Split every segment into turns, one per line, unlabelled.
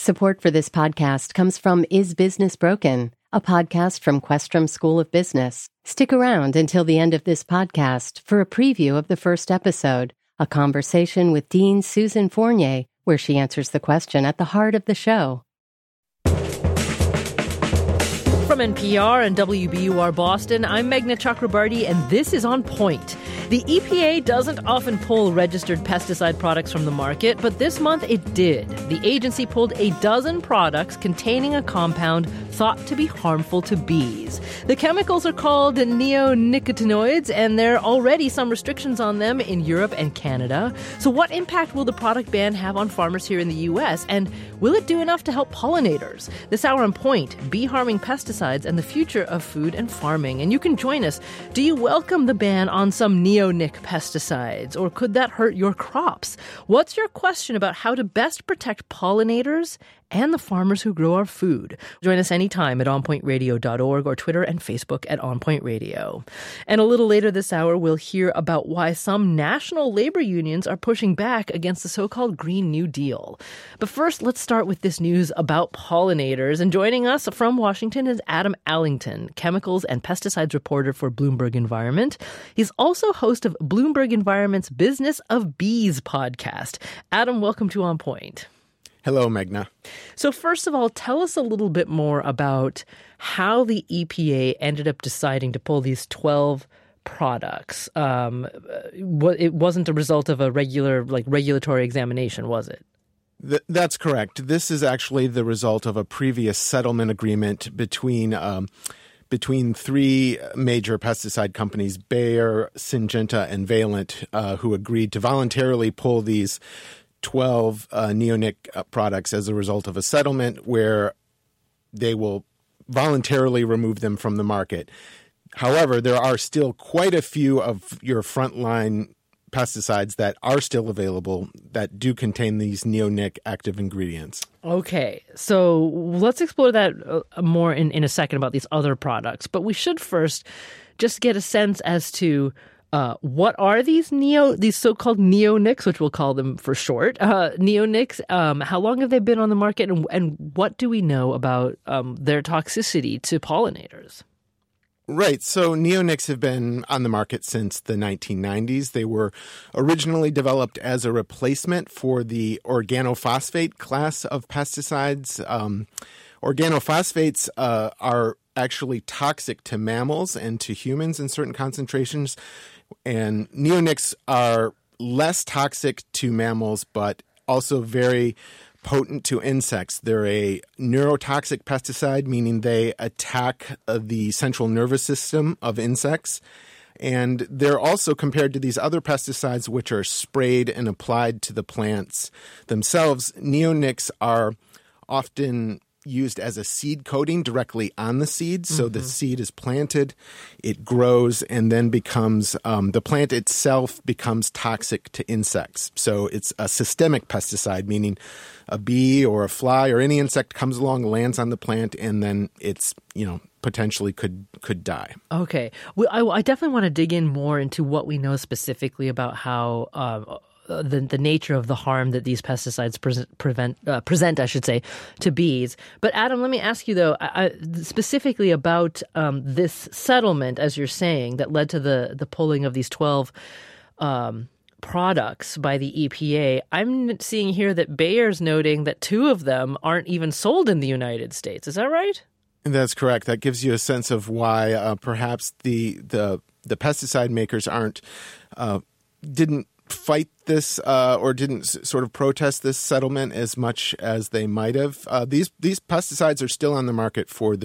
Support for this podcast comes from Is Business Broken, a podcast from Questrom School of Business. Stick around until the end of this podcast for a preview of the first episode, a conversation with Dean Susan Fournier, where she answers the question at the heart of the show.
From NPR and WBUR Boston, I'm Meghna Chakrabarty, and this is On Point. The EPA doesn't often pull registered pesticide products from the market, but this month it did. The agency pulled a dozen products containing a compound thought to be harmful to bees. The chemicals are called neonicotinoids, and there are already some restrictions on them in Europe and Canada. So what impact will the product ban have on farmers here in the U.S., and will it do enough to help pollinators? This hour on Point, bee-harming pesticides and the future of food and farming. And you can join us. Do you welcome the ban on some neonic pesticides, or could that hurt your crops? What's your question about how to best protect pollinators and the farmers who grow our food? Join us anytime at onpointradio.org or Twitter and Facebook at onpointradio. And a little later this hour, we'll hear about why some national labor unions are pushing back against the so-called Green New Deal. But first, let's start with this news about pollinators. And joining us from Washington is Adam Allington, chemicals and pesticides reporter for Bloomberg Environment. He's also host of Bloomberg Environment's Business of Bees podcast. Adam, welcome to On Point.
Hello, Meghna.
So first of all, tell us a little bit more about how the EPA ended up deciding to pull these 12 products. It wasn't a result of a regular regulatory examination, was it?
That's correct. This is actually the result of a previous settlement agreement between three major pesticide companies, Bayer, Syngenta, and Valent, who agreed to voluntarily pull these 12 neonic products as a result of a settlement where they will voluntarily remove them from the market. However, there are still quite a few of your frontline pesticides that are still available that do contain these neonic active ingredients.
Okay, so let's explore that more in a second about these other products. But we should first just get a sense as to what are these so-called neonics, which we'll call them for short, neonics? How long have they been on the market, and what do we know about their toxicity to pollinators?
Right. So neonics have been on the market since the 1990s. They were originally developed as a replacement for the organophosphate class of pesticides. Organophosphates are actually toxic to mammals and to humans in certain concentrations. And neonics are less toxic to mammals, but also very potent to insects. They're a neurotoxic pesticide, meaning they attack the central nervous system of insects. And they're also compared to these other pesticides, which are sprayed and applied to the plants themselves. Neonics are often used as a seed coating directly on the seed. So the seed is planted, it grows, and then becomes, the plant itself becomes toxic to insects. So it's a systemic pesticide, meaning a bee or a fly or any insect comes along, lands on the plant, and then it's, potentially could die. Okay.
Well, I definitely want to dig in more into what we know specifically about how the nature of the harm that these pesticides present, I should say, to bees. But Adam, let me ask you though, specifically about this settlement, as you're saying, that led to the pulling of these 12 products by the EPA. I'm seeing here that Bayer's noting that 2 of them aren't even sold in the United States. Is that right?
That's correct. That gives you a sense of why perhaps the pesticide makers didn't fight this or didn't sort of protest this settlement as much as they might have. These pesticides are still on the market for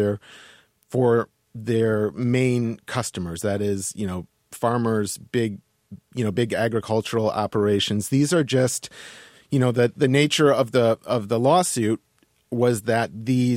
their main customers. That is, farmers, big agricultural operations. These are just, the nature of the lawsuit was that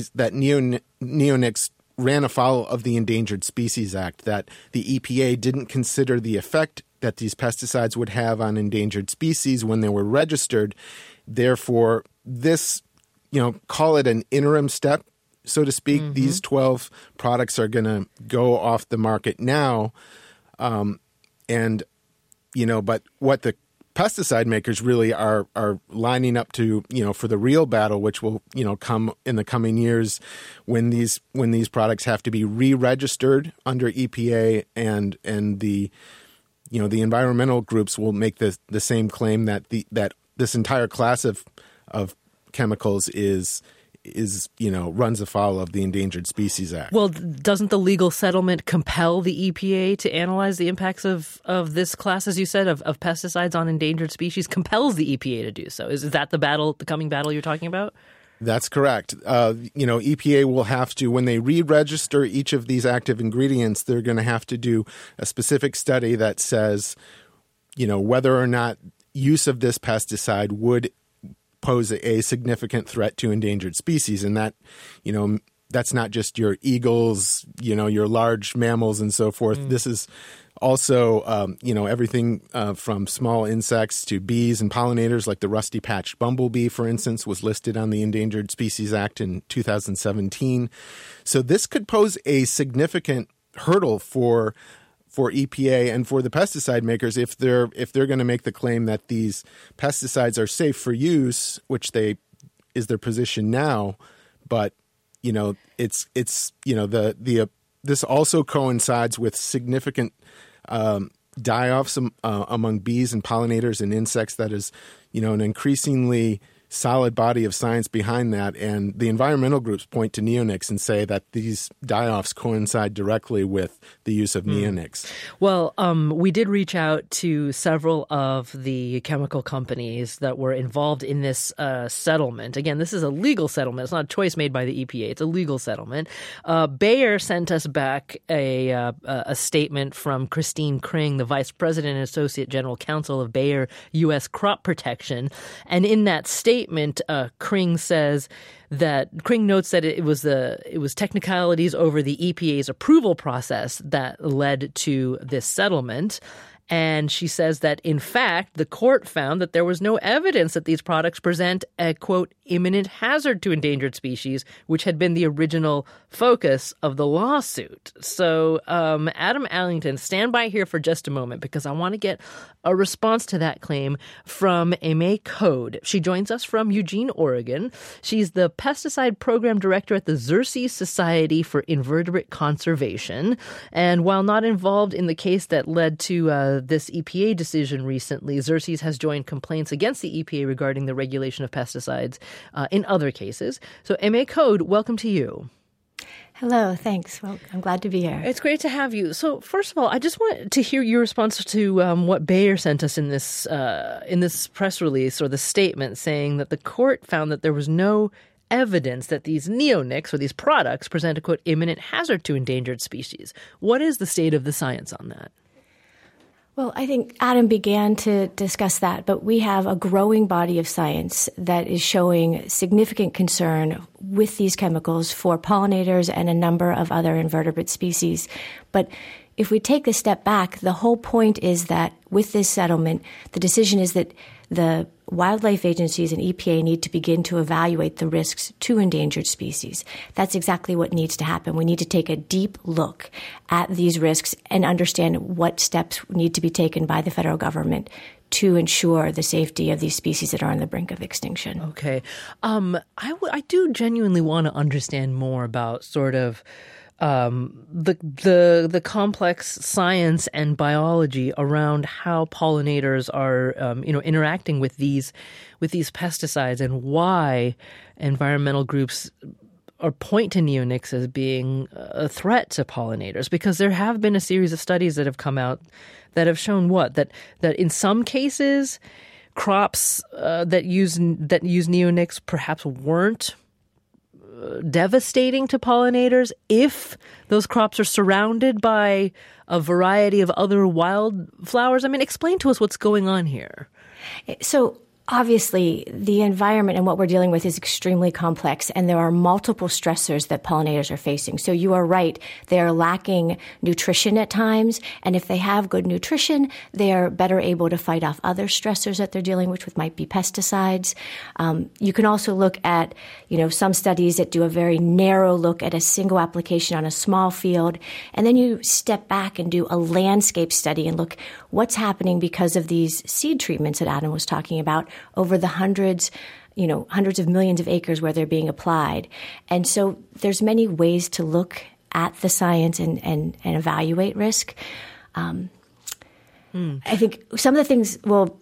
neonics ran afoul of the Endangered Species Act, that the EPA didn't consider the effect that these pesticides would have on endangered species when they were registered. Therefore, this, call it an interim step, so to speak. Mm-hmm. These 12 products are going to go off the market now. But what the pesticide makers really are lining up to, for the real battle, which will, come in the coming years when these products have to be re-registered under EPA, and the environmental groups will make the same claim that this entire class of chemicals is runs afoul of the Endangered Species Act.
Well, doesn't the legal settlement compel the EPA to analyze the impacts of this class, as you said, of pesticides on endangered species? Compels the EPA to do so. Is that the coming battle you're talking about?
That's correct. EPA will have to, when they re-register each of these active ingredients, they're going to have to do a specific study that says, whether or not use of this pesticide would pose a significant threat to endangered species. And that, that's not just your eagles, your large mammals and so forth. This is also, everything from small insects to bees and pollinators, like the rusty-patched bumblebee, for instance, was listed on the Endangered Species Act in 2017. So this could pose a significant hurdle for EPA and for the pesticide makers if they're going to make the claim that these pesticides are safe for use, which is their position now. But this also coincides with significant die-offs among bees and pollinators and insects. That is, an increasingly solid body of science behind that. And the environmental groups point to neonics and say that these die-offs coincide directly with the use of neonics.
Well, we did reach out to several of the chemical companies that were involved in this settlement. Again, this is a legal settlement. It's not a choice made by the EPA. It's a legal settlement. Bayer sent us back a statement from Christine Kring, the Vice President and Associate General Counsel of Bayer U.S. Crop Protection. And in that statement, Kring notes that it was technicalities over the EPA's approval process that led to this settlement. And she says that, in fact, the court found that there was no evidence that these products present a, quote, imminent hazard to endangered species, which had been the original focus of the lawsuit. So, Adam Allington, stand by here for just a moment, because I want to get a response to that claim from Aimee Code. She joins us from Eugene, Oregon. She's the pesticide program director at the Xerces Society for Invertebrate Conservation. And while not involved in the case that led to this EPA decision recently, Xerces has joined complaints against the EPA regarding the regulation of pesticides in other cases. So, Aimee Code, welcome to you.
Hello, thanks. Well, I'm glad to be here.
It's great to have you. So, first of all, I just want to hear your response to what Bayer sent us in this press release, or the statement saying that the court found that there was no evidence that these neonics, or these products, present a, quote, imminent hazard to endangered species. What is the state of the science on that?
Well, I think Adam began to discuss that, but we have a growing body of science that is showing significant concern with these chemicals for pollinators and a number of other invertebrate species. But if we take a step back, the whole point is that with this settlement, the decision is that the wildlife agencies and EPA need to begin to evaluate the risks to endangered species. That's exactly what needs to happen. We need to take a deep look at these risks and understand what steps need to be taken by the federal government to ensure the safety of these species that are on the brink of extinction.
Okay. I do genuinely want to understand more about sort of the complex science and biology around how pollinators are, interacting with these pesticides, and why environmental groups point to neonics as being a threat to pollinators. Because there have been a series of studies that have come out that have shown that in some cases, crops that use neonics perhaps weren't devastating to pollinators if those crops are surrounded by a variety of other wildflowers. I mean, explain to us what's going on here.
So Obviously, the environment and what we're dealing with is extremely complex, and there are multiple stressors that pollinators are facing. So you are right. They are lacking nutrition at times, and if they have good nutrition, they are better able to fight off other stressors that they're dealing with, which might be pesticides. You can also look at, some studies that do a very narrow look at a single application on a small field, and then you step back and do a landscape study and look what's happening because of these seed treatments that Adam was talking about over the hundreds of millions of acres where they're being applied. And so there's many ways to look at the science and evaluate risk. I think some of the things,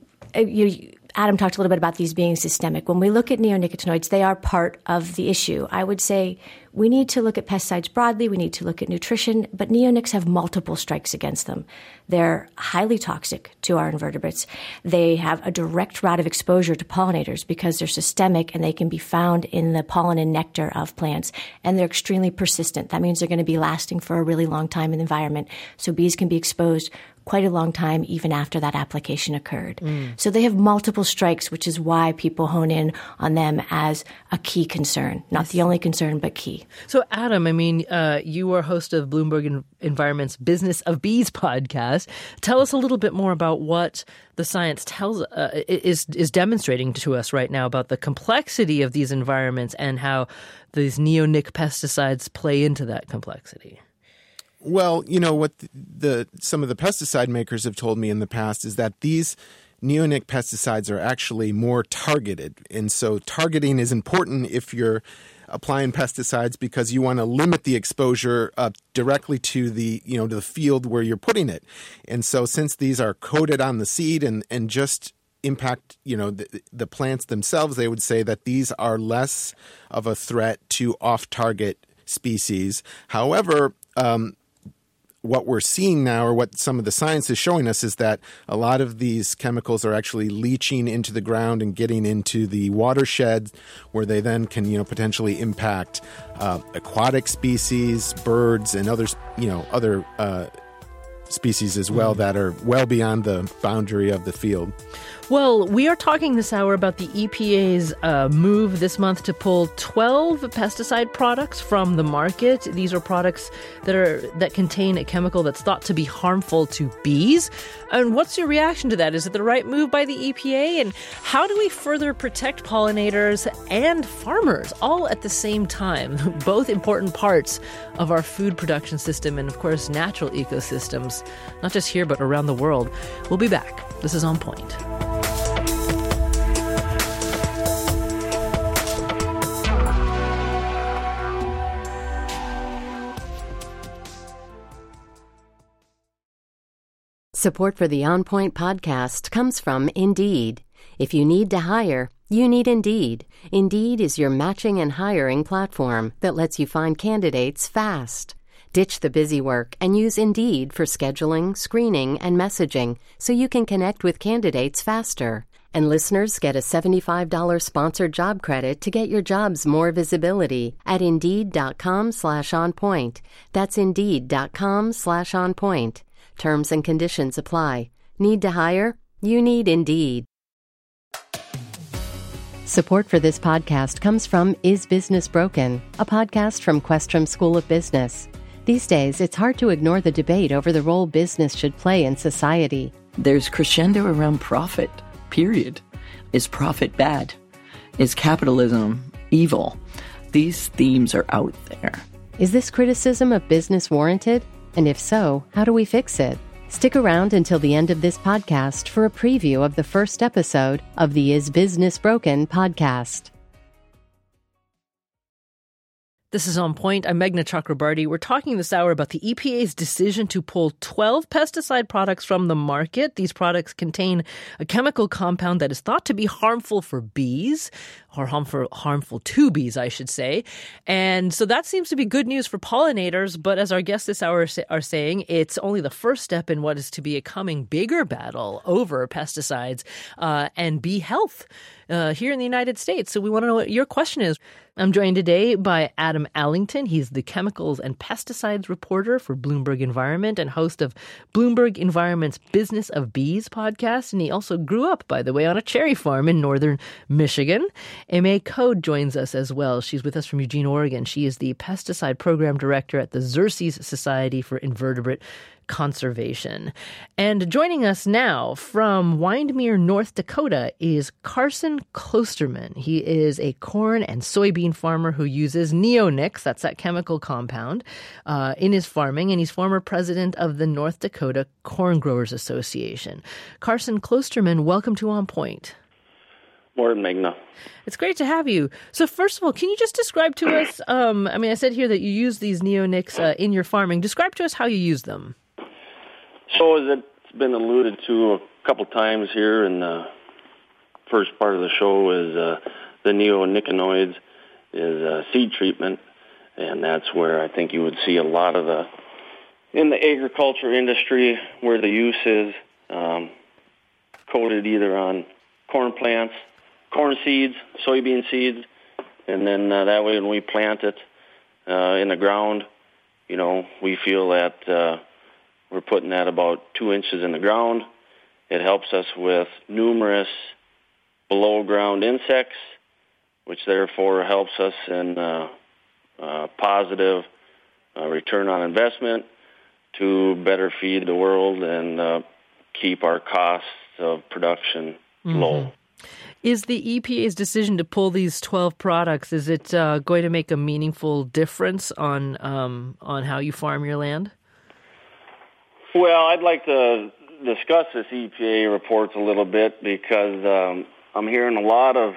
Adam talked a little bit about these being systemic. When we look at neonicotinoids, they are part of the issue. I would say we need to look at pesticides broadly. We need to look at nutrition, but neonics have multiple strikes against them. They're highly toxic to our invertebrates. They have a direct route of exposure to pollinators because they're systemic and they can be found in the pollen and nectar of plants. And they're extremely persistent. That means they're going to be lasting for a really long time in the environment. So bees can be exposed quite a long time even after that application occurred. So they have multiple strikes, which is why people hone in on them as a key concern. Not the only concern, but key.
So Adam, you are host of Bloomberg Environment's Business of Bees podcast. Tell us a little bit more about what the science is demonstrating to us right now about the complexity of these environments and how these neonic pesticides play into that complexity.
Well, what some of the pesticide makers have told me in the past is that these neonic pesticides are actually more targeted. And so targeting is important if you're applying pesticides because you want to limit the exposure directly to the field where you're putting it. And so since these are coated on the seed and just impact, the plants themselves, they would say that these are less of a threat to off-target species. However, what we're seeing now, or what some of the science is showing us, is that a lot of these chemicals are actually leaching into the ground and getting into the watershed, where they then can, potentially impact aquatic species, birds, and other species as well that are well beyond the boundary of the field.
Well, we are talking this hour about the EPA's move this month to pull 12 pesticide products from the market. These are products that contain a chemical that's thought to be harmful to bees. And what's your reaction to that? Is it the right move by the EPA? And how do we further protect pollinators and farmers all at the same time? Both important parts of our food production system and, of course, natural ecosystems, not just here but around the world. We'll be back. This is On Point.
Support for the On Point podcast comes from Indeed. If you need to hire, you need Indeed. Indeed is your matching and hiring platform that lets you find candidates fast. Ditch the busy work and use Indeed for scheduling, screening, and messaging so you can connect with candidates faster. And listeners get a $75 sponsored job credit to get your jobs more visibility at Indeed.com/onpoint. That's Indeed.com/onpoint. Terms and conditions apply. Need to hire? You need Indeed. Support for this podcast comes from Is Business Broken?, a podcast from Questrom School of Business. These days, it's hard to ignore the debate over the role business should play in society.
There's crescendo around profit, period. Is profit bad? Is capitalism evil? These themes are out there.
Is this criticism of business warranted? And if so, how do we fix it? Stick around until the end of this podcast for a preview of the first episode of the Is Business Broken? Podcast.
This is On Point. I'm Meghna Chakrabarty. We're talking this hour about the EPA's decision to pull 12 pesticide products from the market. These products contain a chemical compound that is thought to be harmful for bees, or harmful to bees, I should say. And so that seems to be good news for pollinators. But as our guests this hour are saying, it's only the first step in what is to be a coming bigger battle over pesticides and bee health here in the United States. So we want to know what your question is. I'm joined today by Adam Adam Allington. He's the chemicals and pesticides reporter for Bloomberg Environment and host of Bloomberg Environment's Business of Bees podcast. And he also grew up, by the way, on a cherry farm in northern Michigan. Aimee Code joins us as well. She's with us from Eugene, Oregon. She is the pesticide program director at the Xerces Society for Invertebrate Conservation. And joining us now from Windmere, North Dakota is Carson Klosterman. He is a corn and soybean farmer who uses neonics, that's that chemical compound, in his farming, and he's former president of the North Dakota Corn Growers Association. Carson Klosterman, welcome to On Point.
Morning, Magna.
It's great to have you. So first of all, can you just describe to us, I said here that you use these neonics in your farming. Describe to us how you use them.
So as it's been alluded to a couple times here in the first part of the show is the neonicotinoids is seed treatment, and that's where I think you would see a lot of in the agriculture industry where the use is coated either on corn plants, corn seeds, soybean seeds, and then that way when we plant it in the ground, we feel that we're putting that about 2 inches in the ground. It helps us with numerous below-ground insects, which therefore helps us in positive return on investment to better feed the world and keep our costs of production low.
Is the EPA's decision to pull these 12 products, is it going to make a meaningful difference on how you farm your land?
Well, I'd like to discuss this EPA reports a little bit because I'm hearing a lot of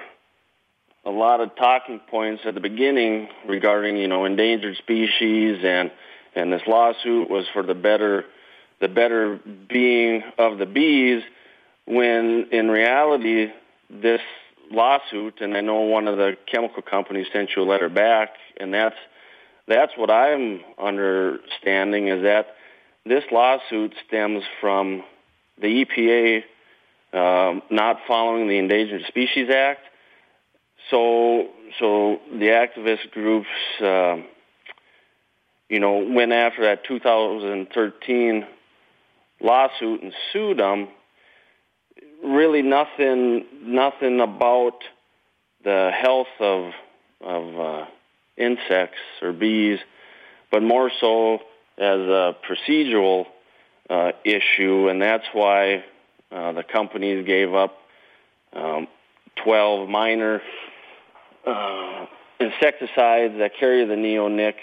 talking points at the beginning regarding endangered species and this lawsuit was for the better being of the bees, when in reality this lawsuit, and I know one of the chemical companies sent you a letter back, and that's what I'm understanding is that this lawsuit stems from the EPA not following the Endangered Species Act. So the activist groups, went after that 2013 lawsuit and sued them. Really nothing about the health of insects or bees, but more so as a procedural issue, and that's why the companies gave up 12 minor insecticides that carry the neonic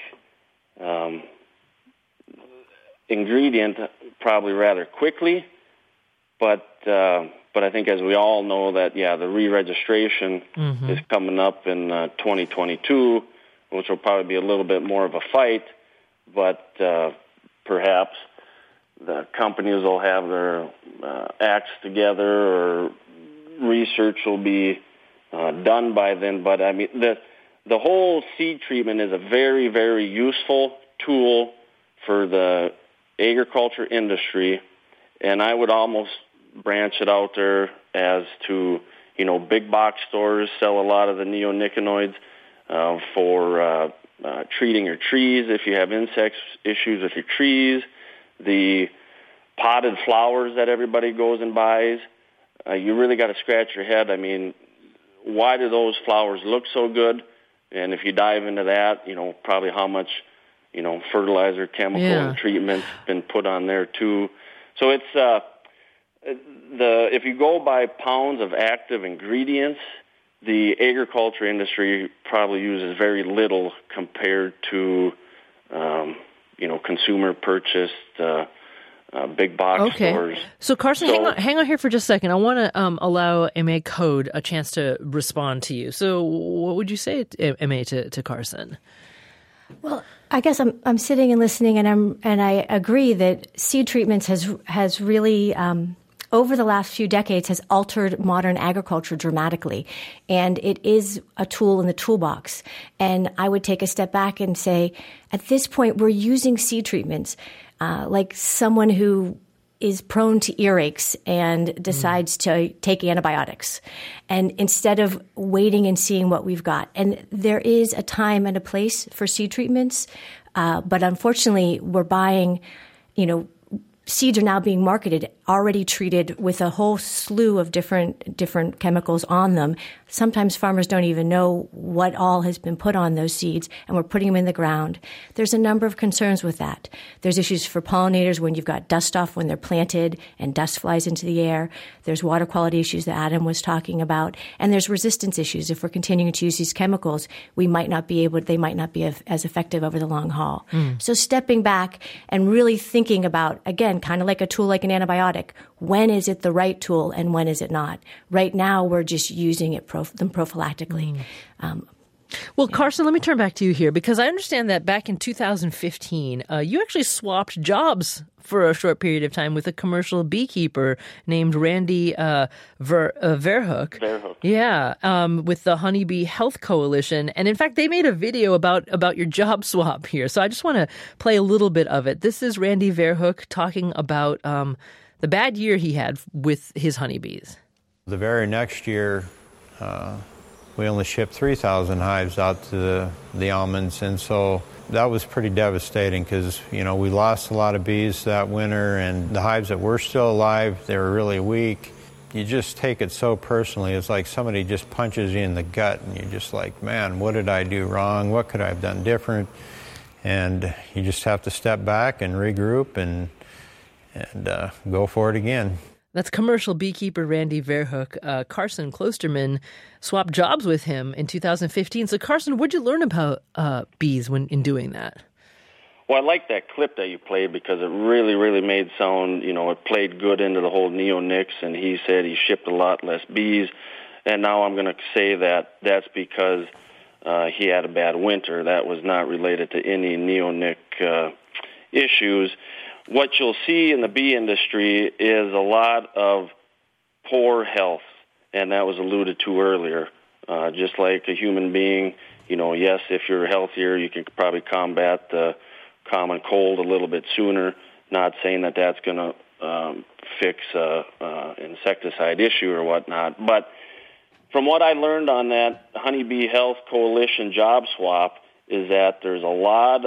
ingredient probably rather quickly, but I think as we all know that, the re-registration is coming up in 2022, which will probably be a little bit more of a fight, but perhaps the companies will have their acts together or research will be done by then. But I mean, the whole seed treatment is a very, very useful tool for the agriculture industry, and I would almost branch it out there as to, big box stores sell a lot of the neonicotinoids for treating your trees if you have insect issues with your trees. The potted flowers that everybody goes and buys, you really got to scratch your head. I mean, why do those flowers look so good? And if you dive into that, probably how much, fertilizer, chemical, and treatment's been put on there too. So it's if you go by pounds of active ingredients, the agriculture industry probably uses very little compared to, consumer purchased big box stores. So
Carson, hang on here for just a second. I want to allow Aimee Code a chance to respond to you. So what would you say, Aimee, to Carson?
Well, I guess I'm sitting and listening, and I agree that seed treatments has really over the last few decades has altered modern agriculture dramatically, and it is a tool in the toolbox. And I would take a step back and say, at this point, we're using seed treatments like someone who is prone to earaches and decides to take antibiotics, and instead of waiting and seeing what we've got. And there is a time and a place for seed treatments, but unfortunately we're buying, seeds are now being marketed already treated with a whole slew of different chemicals on them. Sometimes farmers don't even know what all has been put on those seeds, and we're putting them in the ground. There's a number of concerns with that. There's issues for pollinators when you've got dust off when they're planted and dust flies into the air. There's water quality issues that Adam was talking about, and there's resistance issues. If we're continuing to use these chemicals, they might not be as effective over the long haul. So stepping back and really thinking about, again, kind of like a tool like an antibiotic, when is it the right tool and when is it not? Right now, we're just using it prophylactically.
Well, Carson, let me turn back to you here, because I understand that back in 2015, you actually swapped jobs for a short period of time with a commercial beekeeper named Randy Verhoek. Yeah, with the Honeybee Health Coalition. And in fact, they made a video about your job swap here. So I just want to play a little bit of it. This is Randy Verhoek talking about the bad year he had with his honeybees.
The very next year, we only shipped 3,000 hives out to the almonds, and so that was pretty devastating because, we lost a lot of bees that winter, and the hives that were still alive, they were really weak. You just take it so personally. It's like somebody just punches you in the gut, and you're just like, man, what did I do wrong? What could I have done different? And you just have to step back and regroup and go for it again.
That's commercial beekeeper Randy Verhoek. Carson Klosterman swapped jobs with him in 2015. So, Carson, what did you learn about bees in doing that?
Well, I like that clip that you played because it really, really made sound, it played good into the whole neonics, and he said he shipped a lot less bees. And now I'm going to say that that's because he had a bad winter. That was not related to any neonic issues. What you'll see in the bee industry is a lot of poor health, and that was alluded to earlier. Just like a human being, yes, if you're healthier, you can probably combat the common cold a little bit sooner. Not saying that that's going to fix an insecticide issue or whatnot, but from what I learned on that Honeybee Health Coalition job swap is that there's a lot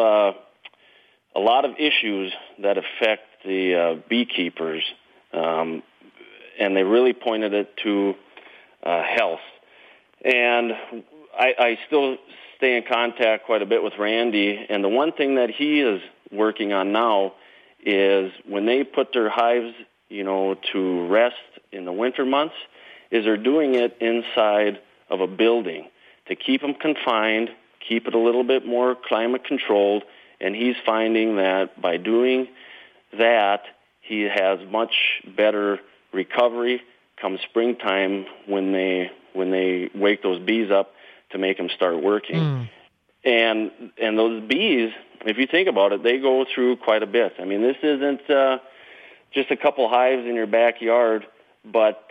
of issues that affect the beekeepers, and they really pointed it to health. And I still stay in contact quite a bit with Randy, and the one thing that he is working on now is when they put their hives, to rest in the winter months, is they're doing it inside of a building to keep them confined, keep it a little bit more climate controlled. And he's finding that by doing that, he has much better recovery come springtime when they wake those bees up to make them start working. And those bees, if you think about it, they go through quite a bit. I mean, this isn't just a couple hives in your backyard, but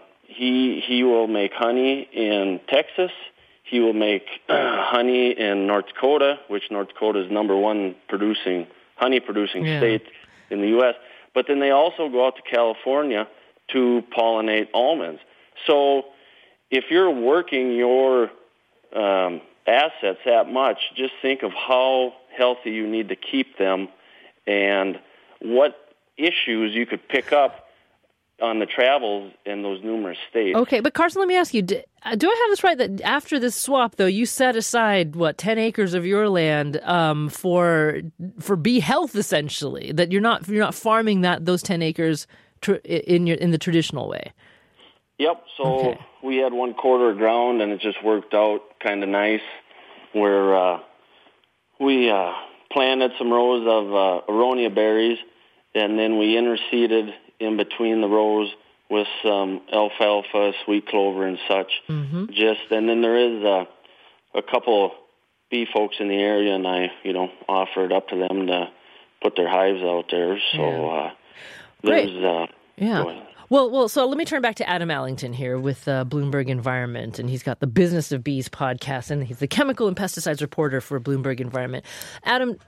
he will make honey in Texas. He will make honey in North Dakota, which North Dakota is number one honey-producing state in the U.S. But then they also go out to California to pollinate almonds. So if you're working your assets that much, just think of how healthy you need to keep them and what issues you could pick up on the travels in those numerous states.
Okay, but Carson, let me ask you, do I have this right that after this swap, though, you set aside, 10 acres of your land for bee health, essentially, that you're not farming those 10 acres in the traditional way?
Yep, so we had 1/4 of ground, and it just worked out kind of nice, where we planted some rows of aronia berries, and then we interseeded in between the rows with some alfalfa, sweet clover, and such. And then there is a couple bee folks in the area, and I, offered up to them to put their hives out there. So there's
Well, so let me turn back to Adam Allington here with Bloomberg Environment, and he's got the Business of Bees podcast, and he's the chemical and pesticides reporter for Bloomberg Environment. Adam,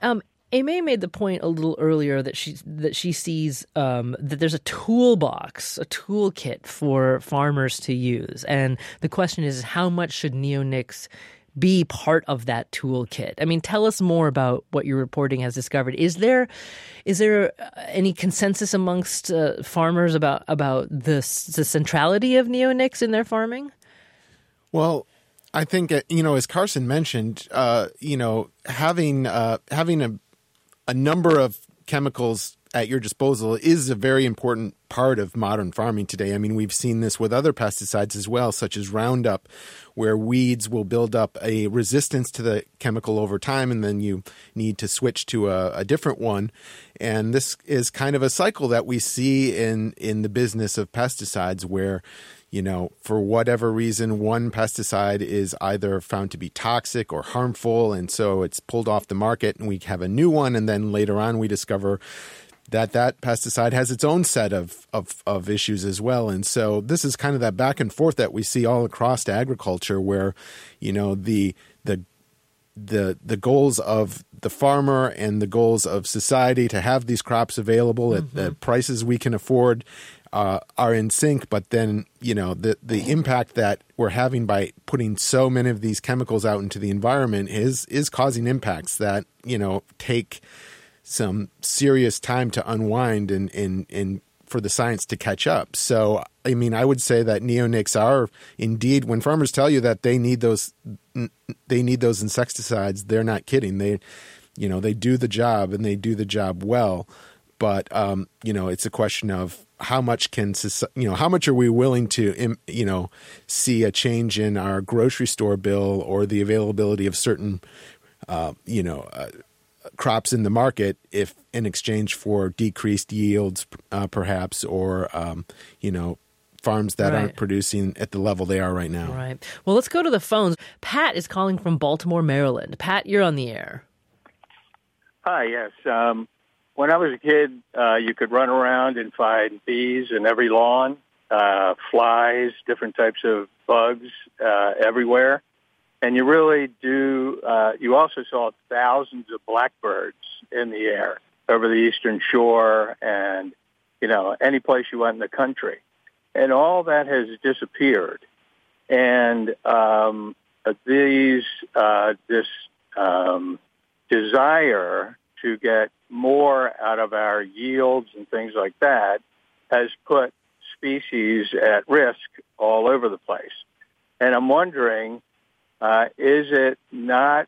Aimee made the point a little earlier that she sees that there's a toolbox, a toolkit for farmers to use. And the question is, how much should neonics be part of that toolkit? I mean, tell us more about what your reporting has discovered. Is there any consensus amongst farmers about the centrality of neonics in their farming?
Well, I think, as Carson mentioned, having a number of chemicals at your disposal is a very important part of modern farming today. I mean, we've seen this with other pesticides as well, such as Roundup, where weeds will build up a resistance to the chemical over time, and then you need to switch to a different one. And this is kind of a cycle that we see in the business of pesticides where, for whatever reason, one pesticide is either found to be toxic or harmful, and so it's pulled off the market, and we have a new one, and then later on we discover that pesticide has its own set of issues as well. And so this is kind of that back and forth that we see all across agriculture where, the goals of the farmer and the goals of society to have these crops available at the prices we can afford are in sync, but then the impact that we're having by putting so many of these chemicals out into the environment is causing impacts that take some serious time to unwind and for the science to catch up. So I mean, I would say that neonics are indeed, when farmers tell you that they need those insecticides, they're not kidding. They do the job, and they do the job well. But it's a question of how much how much are we willing to see a change in our grocery store bill or the availability of certain crops in the market if in exchange for decreased yields perhaps, or farms that aren't producing at the level they are right now.
Right. Well, let's go to the phones. Pat is calling from Baltimore, Maryland. Pat, you're on the air.
Hi, yes. When I was a kid, you could run around and find bees in every lawn, flies, different types of bugs everywhere. And you really do, you also saw thousands of blackbirds in the air over the Eastern Shore and, any place you went in the country. And all that has disappeared. And this desire to get more out of our yields and things like that has put species at risk all over the place. And I'm wondering, is it not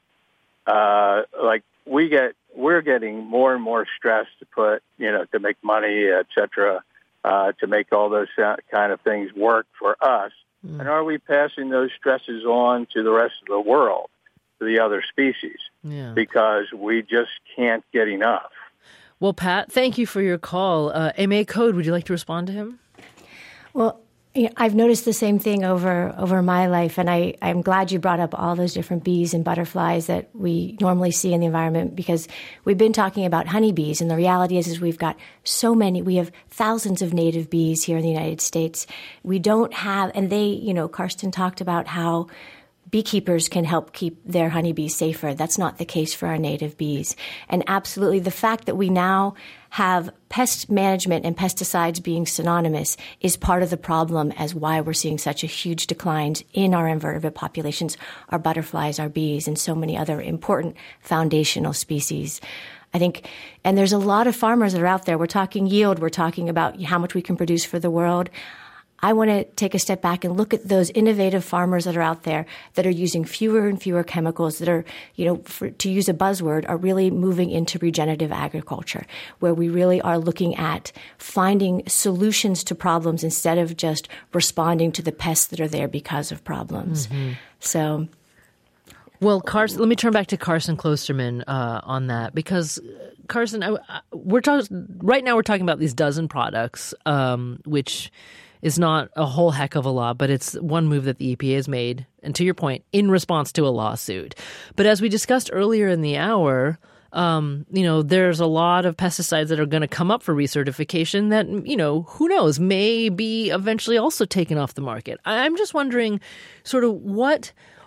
like we're getting more and more stressed to put, to make money, et cetera, to make all those kind of things work for us? And are we passing those stresses on to the rest of the world, to the other species? Yeah. Because we just can't get enough.
Well, Pat, thank you for your call. Aimee Code, would you like to respond to him?
Well, I've noticed the same thing over my life, and I'm glad you brought up all those different bees and butterflies that we normally see in the environment, because we've been talking about honeybees, and the reality is we've got so many. We have thousands of native bees here in the United States. We don't have, and Karsten talked about how beekeepers can help keep their honeybees safer. That's not the case for our native bees. And absolutely, the fact that we now have pest management and pesticides being synonymous is part of the problem as why we're seeing such a huge declines in our invertebrate populations, our butterflies, our bees, and so many other important foundational species. I think, and there's a lot of farmers that are out there. We're talking yield. We're talking about how much we can produce for the world. I want to take a step back and look at those innovative farmers that are out there that are using fewer and fewer chemicals that are, to use a buzzword, are really moving into regenerative agriculture, where we really are looking at finding solutions to problems instead of just responding to the pests that are there because of problems. Mm-hmm. So,
well, Carson, let me turn back to Carson Klosterman on that, because Carson, right now we're talking about these dozen products, which is not a whole heck of a lot, but it's one move that the EPA has made, and to your point, in response to a lawsuit. But as we discussed earlier in the hour, there's a lot of pesticides that are going to come up for recertification that, who knows, may be eventually also taken off the market. I'm just wondering sort of what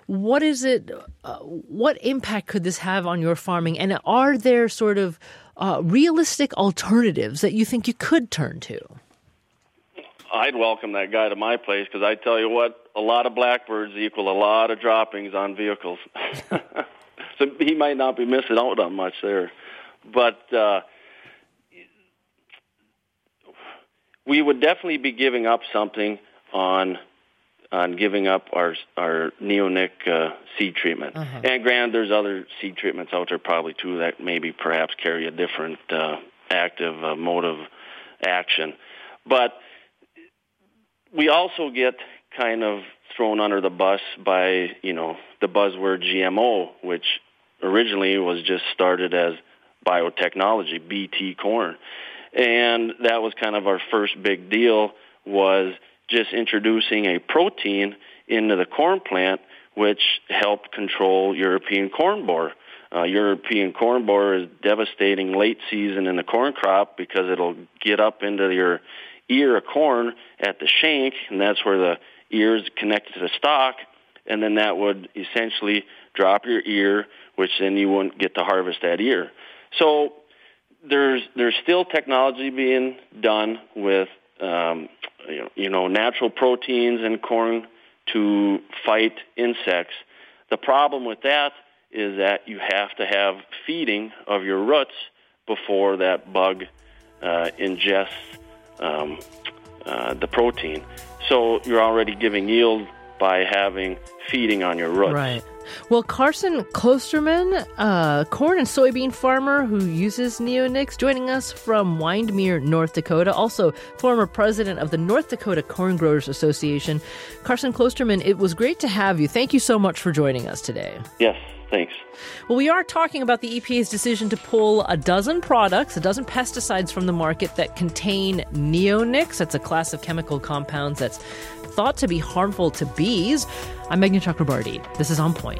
What is it? What impact could this have on your farming? And are there sort of realistic alternatives that you think you could turn to?
I'd welcome that guy to my place because I tell you what, a lot of blackbirds equal a lot of droppings on vehicles. So he might not be missing out on much there. But we would definitely be giving up something on giving up our neonic seed treatment. Uh-huh. And granted, there's other seed treatments out there probably too that maybe perhaps carry a different active mode of action. But we also get kind of thrown under the bus by, the buzzword GMO, which originally was just started as biotechnology, BT corn. And that was kind of our first big deal, was just introducing a protein into the corn plant, which helped control European corn borer. European corn borer is devastating late season in the corn crop because it'll get up into your ear of corn at the shank, and that's where the ear is connected to the stalk, and then that would essentially drop your ear, which then you wouldn't get to harvest that ear. So there's still technology being done with natural proteins in corn to fight insects. The problem with that is that you have to have feeding of your roots before that bug ingests the protein. So you're already giving yield by having feeding on your roots.
Right. Well, Carson Klosterman, corn and soybean farmer who uses neonics, joining us from Windmere, North Dakota, also former president of the North Dakota Corn Growers Association. Carson Klosterman, it was great to have you. Thank you so much for joining us today.
Yes, thanks.
Well, we are talking about the EPA's decision to pull a dozen pesticides from the market that contain neonics. That's a class of chemical compounds that's thought to be harmful to bees. I'm Meghna Chakrabarty. This is On Point.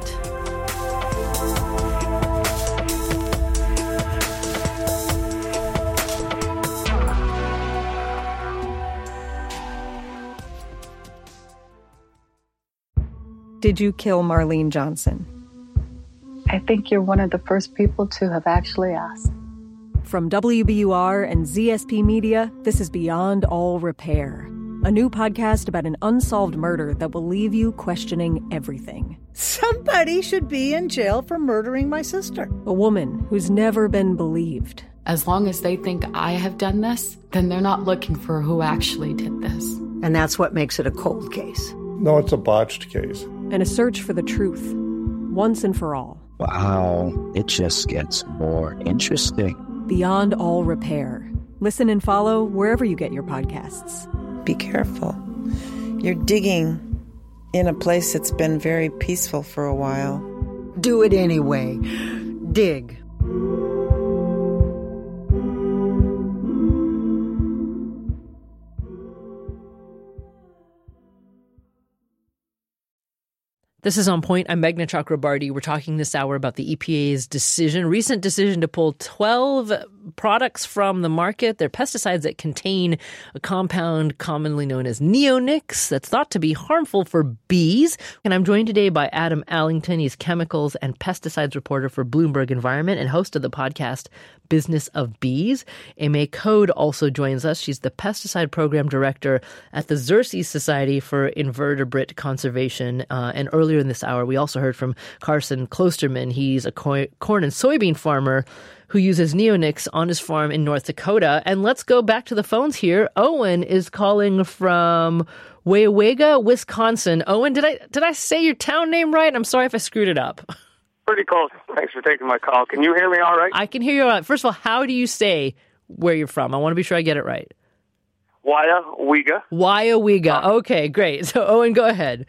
Did you kill Marlene Johnson?
I think you're one of the first people to have actually asked.
From WBUR and ZSP Media, this is Beyond All Repair, a new podcast about an unsolved murder that will leave you questioning everything.
Somebody should be in jail for murdering my sister.
A woman who's never been believed.
As long as they think I have done this, then they're not looking for who actually did this.
And that's what makes it a cold case.
No, it's a botched case.
And a search for the truth, once and for all.
Wow, it just gets more interesting.
Beyond All Repair. Listen and follow wherever you get your podcasts.
Be careful. You're digging in a place that's been very peaceful for a while.
Do it anyway. Dig.
This is On Point. I'm Meghna Chakrabarty. We're talking this hour about the EPA's recent decision to pull 12 products from the market. They're pesticides that contain a compound commonly known as neonics that's thought to be harmful for bees. And I'm joined today by Adam Allington. He's chemicals and pesticides reporter for Bloomberg Environment and host of the podcast Business of Bees. Aimee Code also joins us. She's the pesticide program director at the Xerces Society for Invertebrate Conservation. And earlier in this hour, we also heard from Carson Klosterman. He's a corn and soybean farmer who uses neonics on his farm in North Dakota. And let's go back to the phones here. Owen is calling from Weyauwega, Wisconsin. Owen, did I say your town name right? I'm sorry if I screwed it up.
Pretty close. Thanks for taking my call. Can you hear me all right?
I can hear you all right. First of all, how do you say where you're from? I want to be sure I get it right.
Weyauwega.
Weyauwega. Okay, great. So, Owen, go ahead.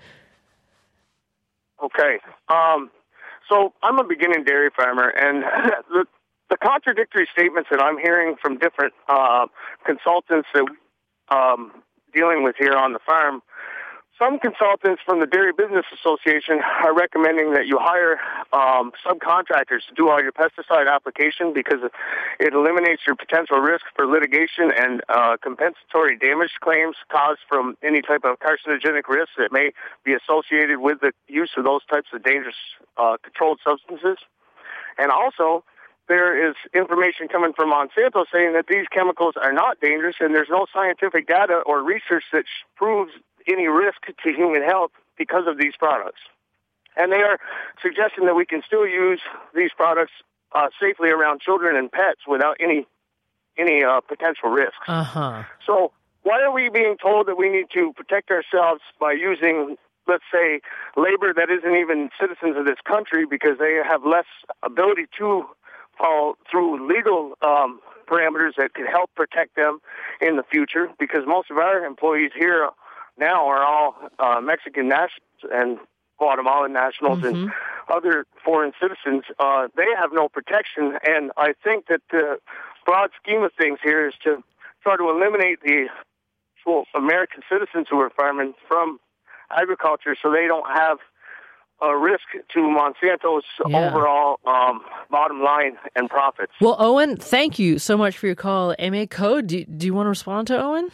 Okay. So I'm a beginning dairy farmer, and the contradictory statements that I'm hearing from different consultants that dealing with here on the farm some consultants from the Dairy Business Association are recommending that you hire subcontractors to do all your pesticide application because it eliminates your potential risk for litigation and compensatory damage claims caused from any type of carcinogenic risk that may be associated with the use of those types of dangerous controlled substances. And also, there is information coming from Monsanto saying that these chemicals are not dangerous, and there's no scientific data or research that proves any risk to human health because of these products. And they are suggesting that we can still use these products safely around children and pets without any potential risks. So why are we being told that we need to protect ourselves by using, let's say, labor that isn't even citizens of this country because they have less ability to follow through legal parameters that could help protect them in the future? Because most of our employees here now are all Mexican nationals and Guatemalan nationals and other foreign citizens. They have no protection, and I think that the broad scheme of things here is to try to eliminate the American citizens who are farming from agriculture so they don't have a risk to Monsanto's overall bottom line and profits.
Well, Owen, thank you so much for your call. M.A. Code, do you want to respond to Owen?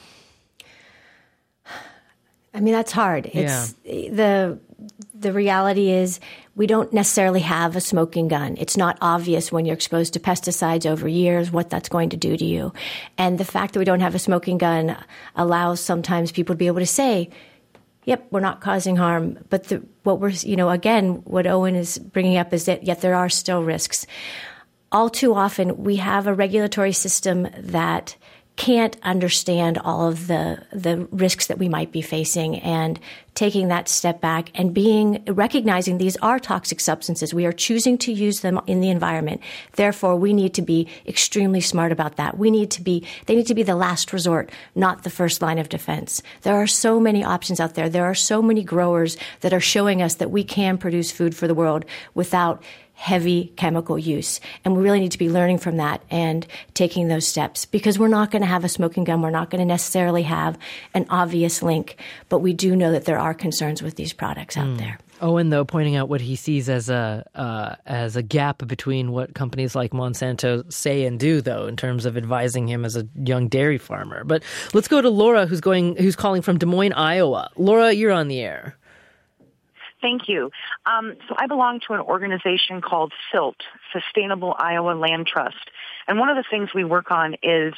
I mean, that's hard. It's the reality is we don't necessarily have a smoking gun. It's not obvious when you're exposed to pesticides over years what that's going to do to you. And the fact that we don't have a smoking gun allows sometimes people to be able to say, yep, we're not causing harm. But what Owen is bringing up is that yet there are still risks. All too often, we have a regulatory system that can't understand all of the risks that we might be facing, and taking that step back and recognizing these are toxic substances. We are choosing to use them in the environment. Therefore, we need to be extremely smart about that. They need to be the last resort, not the first line of defense. There are so many options out there. There are so many growers that are showing us that we can produce food for the world without heavy chemical use. And we really need to be learning from that and taking those steps, because we're not going to have a smoking gun. We're not going to necessarily have an obvious link, but we do know that there are concerns with these products out there.
Owen, though, pointing out what he sees as a gap between what companies like Monsanto say and do, though, in terms of advising him as a young dairy farmer. But let's go to Laura, who's calling from Des Moines, Iowa. Laura, you're on the air.
Thank you. So I belong to an organization called SILT, Sustainable Iowa Land Trust. And one of the things we work on is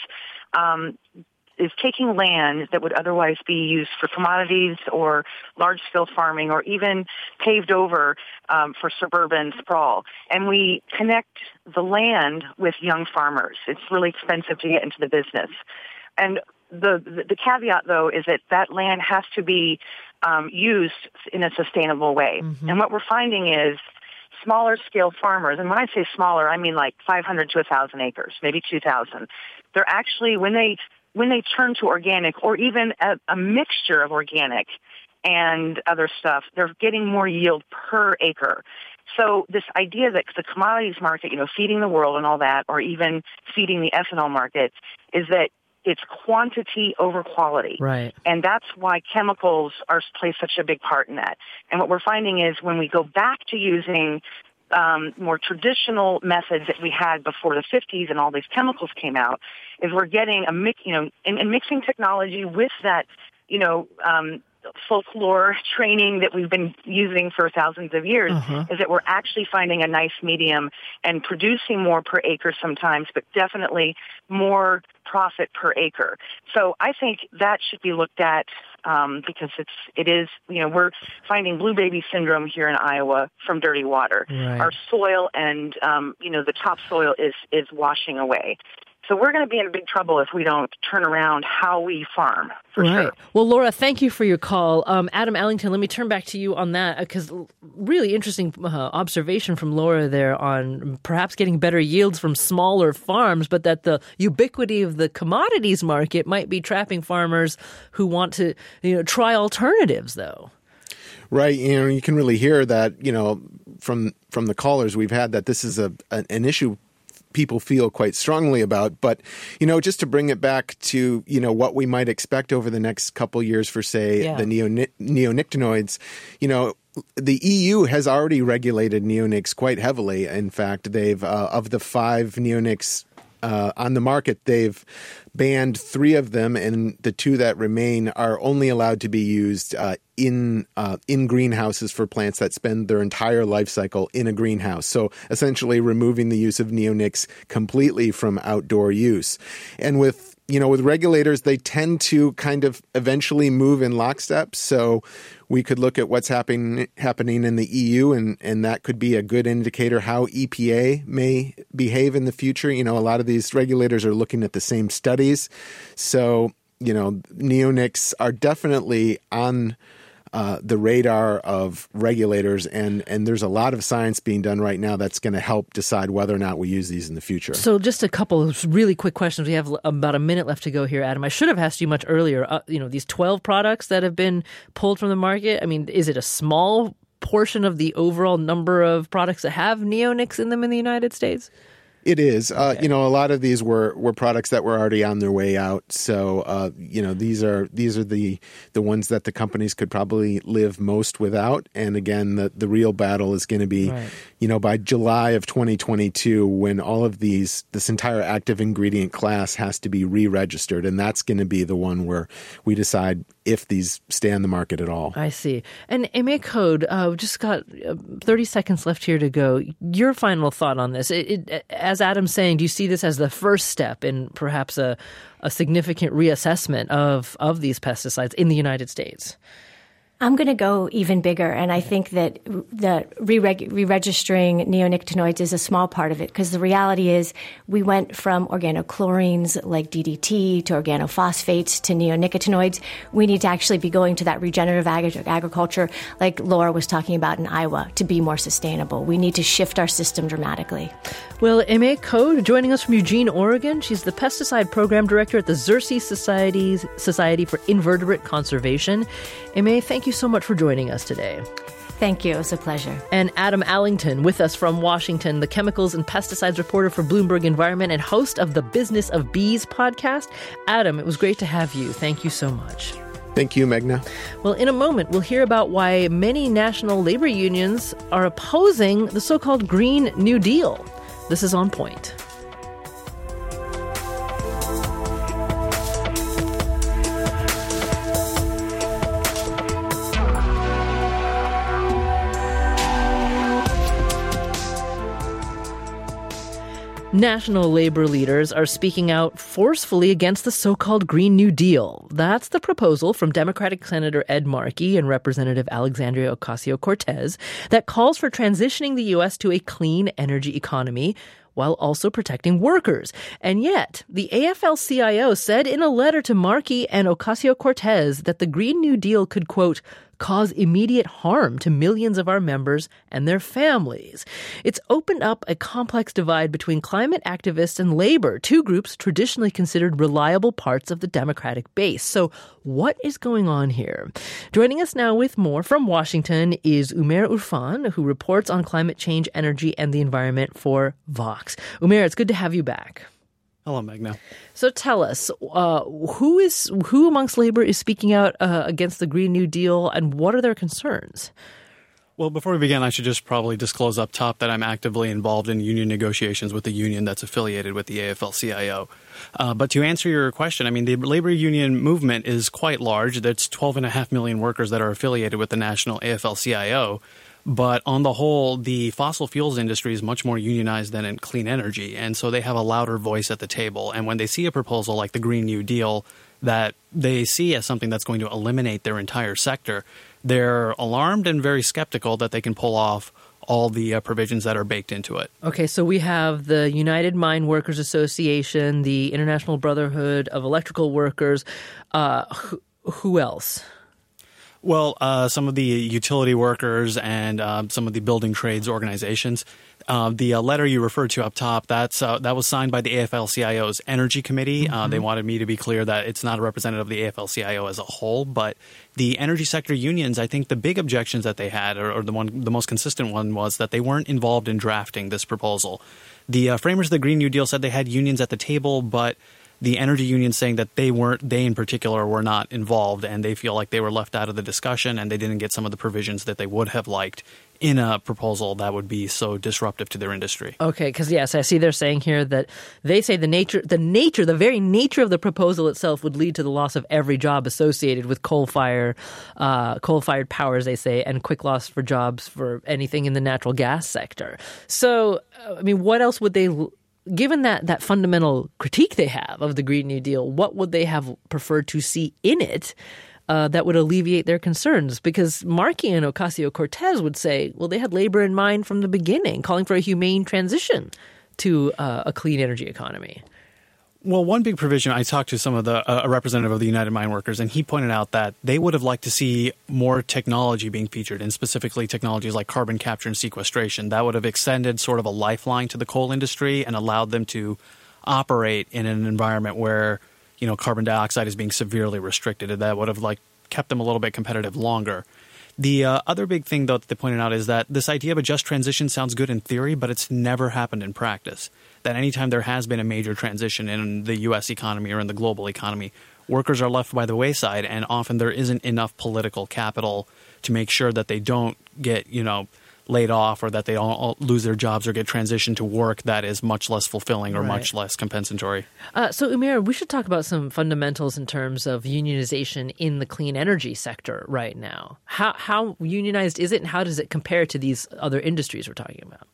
taking land that would otherwise be used for commodities or large-scale farming or even paved over for suburban sprawl. And we connect the land with young farmers. It's really expensive to get into the business. And the caveat, though, is that land has to be used in a sustainable way. And what we're finding is smaller scale farmers, and when I say smaller, I mean like 500 to 1,000 acres, maybe 2,000. They're actually, when they turn to organic or even a mixture of organic and other stuff, they're getting more yield per acre. So this idea that the commodities market, feeding the world and all that, or even feeding the ethanol market, is that it's quantity over quality.
Right.
And that's why chemicals play such a big part in that. And what we're finding is when we go back to using more traditional methods that we had before the 50s and all these chemicals came out, is we're getting and mixing technology with that, folklore training that we've been using for thousands of years, is that we're actually finding a nice medium and producing more per acre sometimes, but definitely more profit per acre. So I think that should be looked at because it is we're finding blue baby syndrome here in Iowa from dirty water.
Right.
Our soil and the topsoil is washing away. So we're going to be in big trouble if we don't turn around how we farm, for sure.
Well, Laura, thank you for your call. Adam Allington, let me turn back to you on that, because really interesting observation from Laura there on perhaps getting better yields from smaller farms, but that the ubiquity of the commodities market might be trapping farmers who want to try alternatives, though.
Right. You can really hear that, from the callers we've had, that this is an issue people feel quite strongly about. But, just to bring it back to, what we might expect over the next couple years for, say, the neonicotinoids, the EU has already regulated neonics quite heavily. In fact, they've of the 5 neonics on the market, they've banned 3 of them, and the 2 that remain are only allowed to be used in greenhouses for plants that spend their entire life cycle in a greenhouse. So essentially removing the use of neonics completely from outdoor use. And with regulators, they tend to kind of eventually move in lockstep. So we could look at what's happening in the EU, and that could be a good indicator how EPA may behave in the future. A lot of these regulators are looking at the same studies. So, neonics are definitely on the radar of regulators, and there's a lot of science being done right now that's going to help decide whether or not we use these in the future. So
just a couple of really quick questions. We have about a minute left to go here, Adam. I should have asked you much earlier. These 12 products that have been pulled from the market, is it a small portion of the overall number of products that have neonics in them in the United States?
It is. Okay. A lot of these were products that were already on their way out. So, these are the ones that the companies could probably live most without. And again, the real battle is going to be, by July of 2022, when all of this entire active ingredient class has to be re-registered. And that's going to be the one where we decide if these stay on the market at all.
I see. And MA Code, just got 30 seconds left here to go. Your final thought on this. As Adam's saying, do you see this as the first step in perhaps a significant reassessment of these pesticides in the United States?
I'm going to go even bigger, and I think that the re-registering neonicotinoids is a small part of it, because the reality is we went from organochlorines like DDT to organophosphates to neonicotinoids. We need to actually be going to that regenerative agriculture like Laura was talking about in Iowa to be more sustainable. We need to shift our system dramatically.
Well, MA Code joining us from Eugene, Oregon. She's the pesticide program director at the Xerces Society for Invertebrate Conservation. MA, thank you so much for joining us today.
Thank you. It was a pleasure.
And Adam Allington with us from Washington, the chemicals and pesticides reporter for Bloomberg Environment and host of the Business of Bees podcast. Adam, it was great to have you. Thank you so much.
Thank you, Meghna.
Well, in a moment, we'll hear about why many national labor unions are opposing the so-called Green New Deal. This is On Point. National labor leaders are speaking out forcefully against the so-called Green New Deal. That's the proposal from Democratic Senator Ed Markey and Representative Alexandria Ocasio-Cortez that calls for transitioning the U.S. to a clean energy economy while also protecting workers. And yet, the AFL-CIO said in a letter to Markey and Ocasio-Cortez that the Green New Deal could, quote, cause immediate harm to millions of our members and their families. It's opened up a complex divide between climate activists and labor, two groups traditionally considered reliable parts of the Democratic base. So what is going on here? Joining us now with more from Washington is Umair Irfan, who reports on climate change, energy, and the environment for Vox. Umair, it's good to have you back.
Hello, Meghna.
So tell us, who amongst labor is speaking out against the Green New Deal, and what are their concerns?
Well, before we begin, I should just probably disclose up top that I'm actively involved in union negotiations with the union that's affiliated with the AFL-CIO. But to answer your question, the labor union movement is quite large. That's 12.5 million workers that are affiliated with the national AFL-CIO. But on the whole, the fossil fuels industry is much more unionized than in clean energy, and so they have a louder voice at the table. And when they see a proposal like the Green New Deal that they see as something that's going to eliminate their entire sector, they're alarmed and very skeptical that they can pull off all the provisions that are baked into it.
Okay, so we have the United Mine Workers Association, the International Brotherhood of Electrical Workers. Who else?
Well, some of the utility workers and some of the building trades organizations. The letter you referred to up top, that was signed by the AFL-CIO's Energy Committee. They wanted me to be clear that it's not a representative of the AFL-CIO as a whole, but the energy sector unions, I think the big objections that they had, or the most consistent one, was that they weren't involved in drafting this proposal. The framers of the Green New Deal said they had unions at the table, but the energy unions saying that they in particular were not involved, and they feel like they were left out of the discussion and they didn't get some of the provisions that they would have liked in a proposal that would be so disruptive to their industry.
Okay, because yes, I see they're saying here that they say the very nature of the proposal itself would lead to the loss of every job associated with coal-fired powers, they say, and quick loss for jobs for anything in the natural gas sector. So, I mean, what else would they... Given that fundamental critique they have of the Green New Deal, what would they have preferred to see in it that would alleviate their concerns? Because Markey and Ocasio-Cortez would say, well, they had labor in mind from the beginning, calling for a humane transition to a clean energy economy.
Well, one big provision, I talked to some of a representative of the United Mine Workers, and he pointed out that they would have liked to see more technology being featured, and specifically technologies like carbon capture and sequestration. That would have extended sort of a lifeline to the coal industry and allowed them to operate in an environment where, carbon dioxide is being severely restricted, and that would have kept them a little bit competitive longer. The other big thing, though, that they pointed out is that this idea of a just transition sounds good in theory, but it's never happened in practice. That anytime there has been a major transition in the U.S. economy or in the global economy, workers are left by the wayside, and often there isn't enough political capital to make sure that they don't get, laid off or that they don't lose their jobs or get transitioned to work that is much less fulfilling or much less compensatory.
So, Umir, we should talk about some fundamentals in terms of unionization in the clean energy sector right now. How unionized is it, and how does it compare to these other industries we're talking about?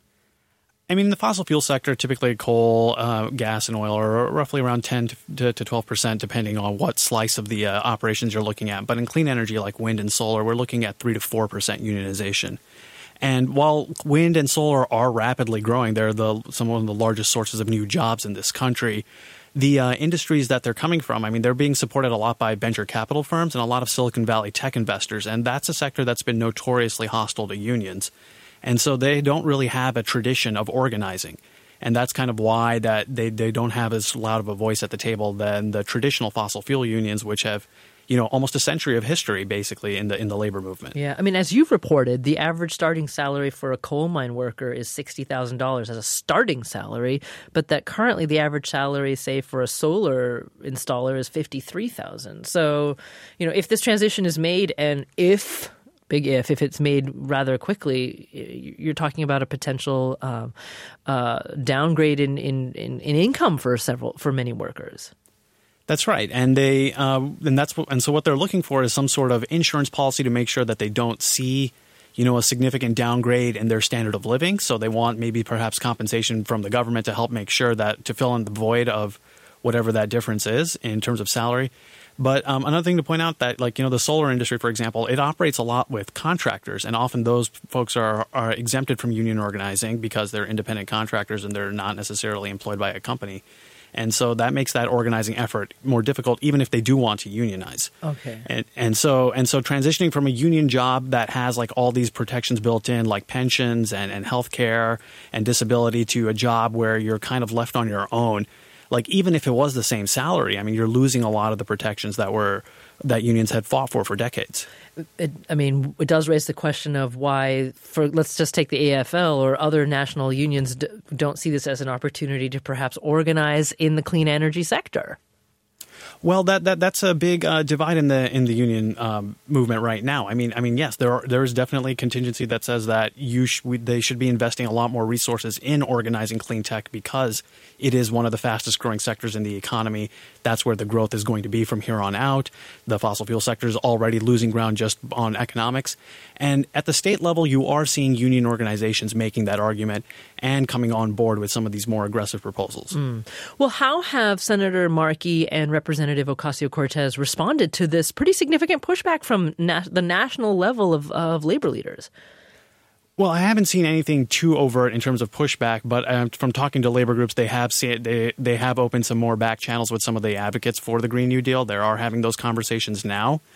I mean, in the fossil fuel sector, typically coal, gas, and oil are roughly around 10 to 12%, depending on what slice of the operations you're looking at. But in clean energy like wind and solar, we're looking at 3 to 4% unionization. And while wind and solar are rapidly growing, they're some of the largest sources of new jobs in this country. The industries that they're coming from, I mean, they're being supported a lot by venture capital firms and a lot of Silicon Valley tech investors. And that's a sector that's been notoriously hostile to unions. And so they don't really have a tradition of organizing. And that's kind of why that they don't have as loud of a voice at the table than the traditional fossil fuel unions, which have almost a century of history, basically, in the labor movement.
Yeah, I mean, as you've reported, the average starting salary for a coal mine worker is $60,000 as a starting salary, but that currently the average salary, say, for a solar installer is $53,000. So, if this transition is made, and if it's made rather quickly, you're talking about a potential downgrade in income for many workers.
That's right, and so what they're looking for is some sort of insurance policy to make sure that they don't see, a significant downgrade in their standard of living. So they want maybe perhaps compensation from the government to help make sure that to fill in the void of whatever that difference is in terms of salary. But another thing to point out that, the solar industry, for example, it operates a lot with contractors, and often those folks are exempted from union organizing because they're independent contractors and they're not necessarily employed by a company. And so that makes that organizing effort more difficult, even if they do want to unionize.
Okay.
And so transitioning from a union job that has all these protections built in, like pensions and health care and disability, to a job where you're kind of left on your own, even if it was the same salary, I mean, you're losing a lot of the protections that unions had fought for decades.
It does raise the question of why, let's just take the AFL or other national unions, don't see this as an opportunity to perhaps organize in the clean energy sector.
Well, that's a big divide in the union movement right now. I mean, yes, there is definitely a contingency that says that they should be investing a lot more resources in organizing clean tech because it is one of the fastest growing sectors in the economy. That's where the growth is going to be from here on out. The fossil fuel sector is already losing ground just on economics. And at the state level, you are seeing union organizations making that argument and coming on board with some of these more aggressive proposals.
Well, how have Senator Markey and Representative Ocasio-Cortez responded to this pretty significant pushback from the national level of labor leaders?
Well, I haven't seen anything too overt in terms of pushback, but from talking to labor groups, they have opened some more back channels with some of the advocates for the Green New Deal. They are having those conversations now.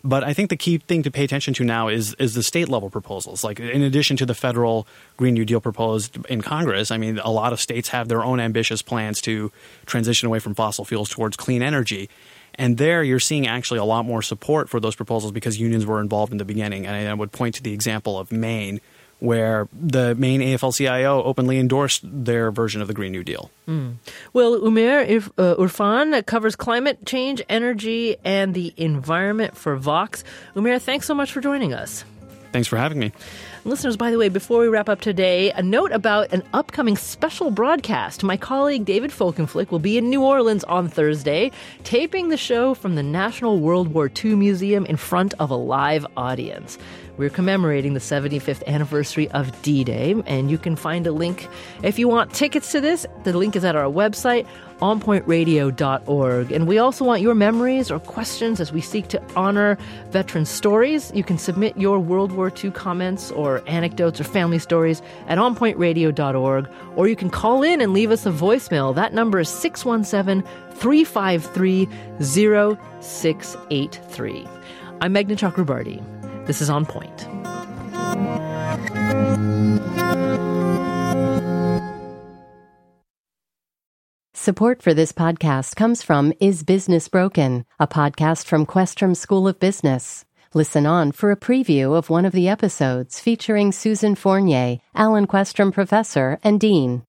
But I think the key thing to pay attention to now is the state level proposals. Like, in addition to the federal Green New Deal proposed in Congress, I mean, a lot of states have their own ambitious plans to transition away from fossil fuels towards clean energy. And there you're seeing actually a lot more support for those proposals because unions were involved in the beginning. And I would point to the example of Maine, where the Maine AFL-CIO openly endorsed their version of the Green New Deal.
Well, Umair Irfan covers climate change, energy, and the environment for Vox. Umair, thanks so much for joining us.
Thanks for having me.
Listeners, by the way, before we wrap up today, a note about an upcoming special broadcast. My colleague David Folkenflik will be in New Orleans on Thursday, taping the show from the National World War II Museum in front of a live audience. We're commemorating the 75th anniversary of D-Day, and you can find a link if you want tickets to this. The link is at our website, onpointradio.org. And we also want your memories or questions as we seek to honor veteran stories. You can submit your World War II comments or anecdotes or family stories at onpointradio.org, or you can call in and leave us a voicemail. That number is 617-353-0683. I'm Meghna Chakrabarty. This is On Point.
Support for this podcast comes from Is Business Broken?, a podcast from Questrom School of Business. Listen on for a preview of one of the episodes featuring Susan Fournier, Alan Questrom Professor and Dean.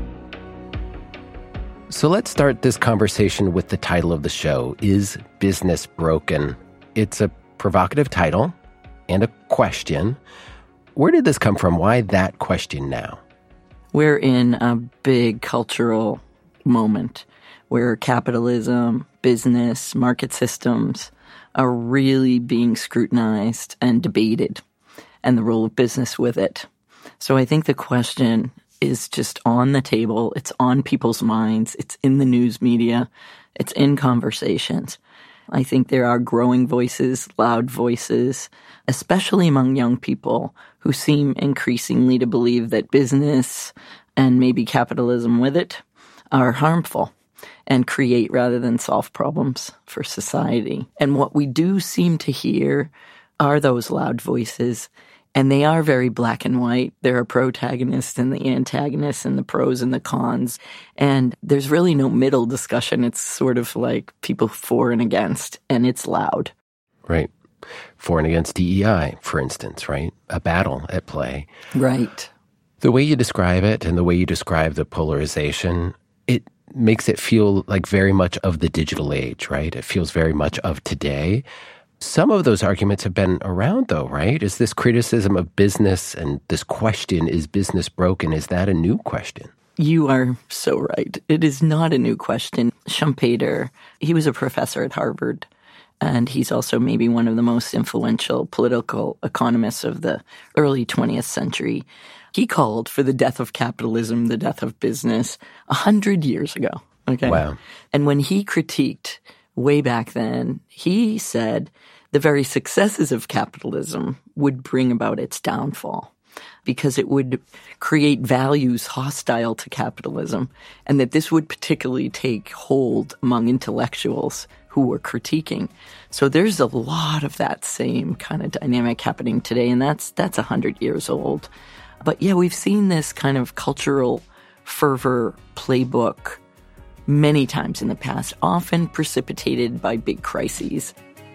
So let's start this conversation with the title of the show, Is Business Broken? It's a provocative title and a question. Where did this come from? Why that question now?
We're in a big cultural moment where capitalism, business, market systems are really being scrutinized and debated, and the role of business with it. So I think the question is just on the table. It's on people's minds. It's in the news media. It's in conversations. I think there are growing voices, loud voices, especially among young people who seem increasingly to believe that business and maybe capitalism with it are harmful and create rather than solve problems for society. And what we do seem to hear are those loud voices, and they are very black and white. There are protagonists and the antagonists and the pros and the cons. And there's really no middle discussion. It's sort of like people for and against, and it's loud.
Right. For and against DEI, for instance, right? A battle at play.
Right.
The way you describe it and the way you describe the polarization, it makes it feel like very much of the digital age, right? It feels very much of today. Some of those arguments have been around, though, right? Is this criticism of business and this question, is business broken, is that a new question?
You are so right. It is not a new question. Schumpeter, he was a professor at Harvard, and he's also maybe one of the most influential political economists of the early 20th century. He called for the death of capitalism, the death of business, 100 years ago. Okay.
Wow.
And when he critiqued way back then, he said the very successes of capitalism would bring about its downfall because it would create values hostile to capitalism, and that this would particularly take hold among intellectuals who were critiquing. So there's a lot of that same kind of dynamic happening today, and that's 100 years old. But yeah, we've seen this kind of cultural fervor playbook many times in the past, often precipitated by big crises.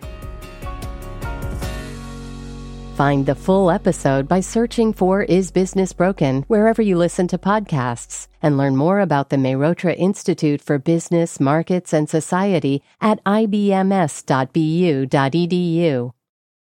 Find the full episode by searching for Is Business Broken wherever you listen to podcasts, and learn more about the Mehrotra Institute for Business, Markets, and Society at ibms.bu.edu.